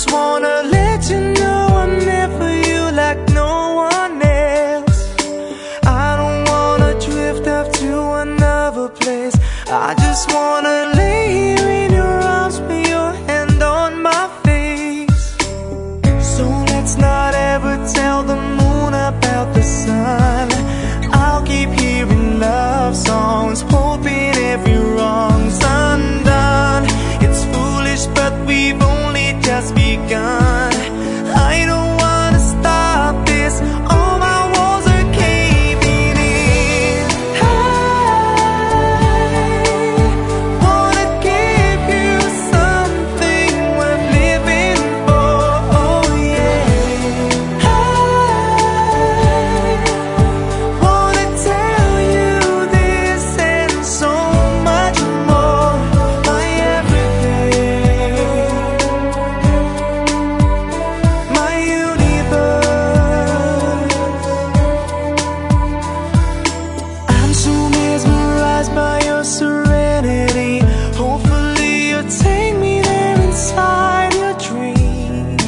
just wanna let you know I'm there for you like no one else. I don't wanna drift off to another place. I just wanna lay here in your arms with your hand on my face. So let's not ever tell the moon about the sun. I'll keep hearing love songs, hoping every wrong's undone. It's foolish, but we've only just begun. I don't wanna stop this. All my walls are caving in. I wanna give you something worth living for. Oh yeah. I wanna tell you this and so much more. My everything, my universe. I'm so mesmerized by your serenity. Hopefully you'll take me there inside your dreams.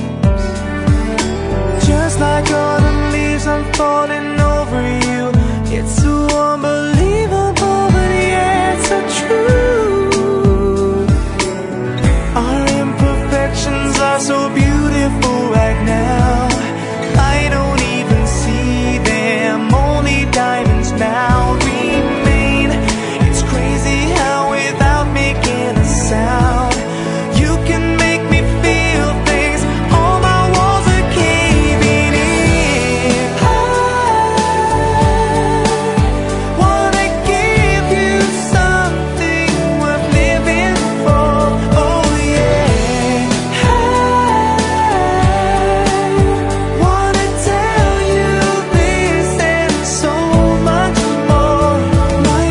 Just like autumn leaves, I'm falling over you. It's so unbelievable, but yet so true. Our imperfections are so beautiful right now. I don't even see them, only diamonds now remain. It's crazy how without making a sound, you can make me feel things. All my walls are caving in. I wanna give you something worth living for. Oh yeah. I wanna tell you this and so much more. My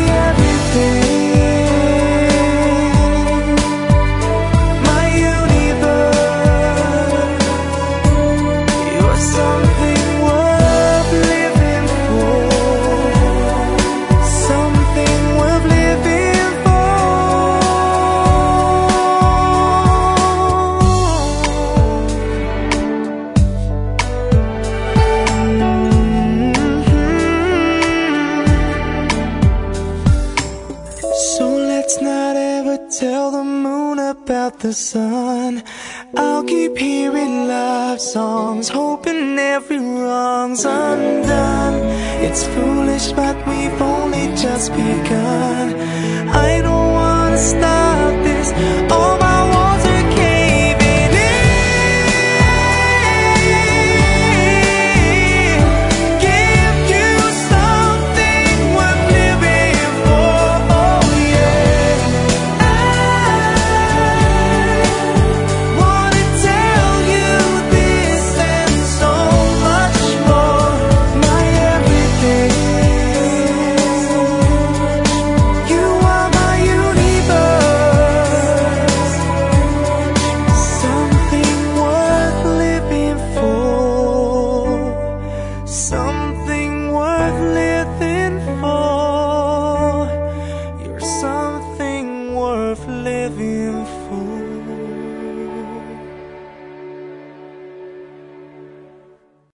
everything, my universe. You're something worth living for. Something worth living for. So let's not ever tell the moon about the sun. I'll keep hearing love songs, hoping every wrong's undone. It's foolish, but we've only just begun. I don't wanna stop